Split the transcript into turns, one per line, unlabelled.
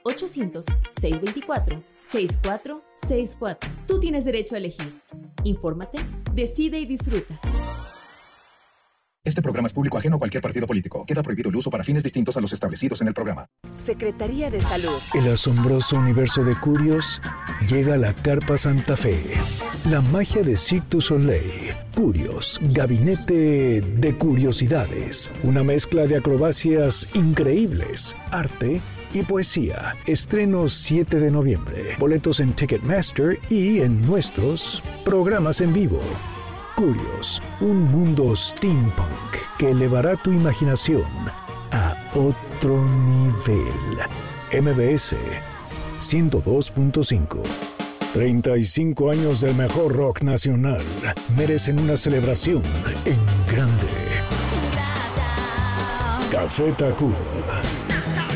1-800-624-6464. Tú tienes derecho a elegir. Infórmate, decide y disfruta.
Este programa es público ajeno a cualquier partido político. Queda prohibido el uso para fines distintos a los establecidos en el programa.
Secretaría de Salud.
El asombroso universo de Curios llega a la Carpa Santa Fe. La magia de Cirque du Soleil. Curios, gabinete de curiosidades. Una mezcla de acrobacias increíbles, arte y poesía. Estreno 7 de noviembre. Boletos en Ticketmaster y en nuestros programas en vivo. Curios, un mundo steampunk que elevará tu imaginación a otro nivel. MBS 102.5. 35 años del mejor rock nacional merecen una celebración en grande. Café Tacuba.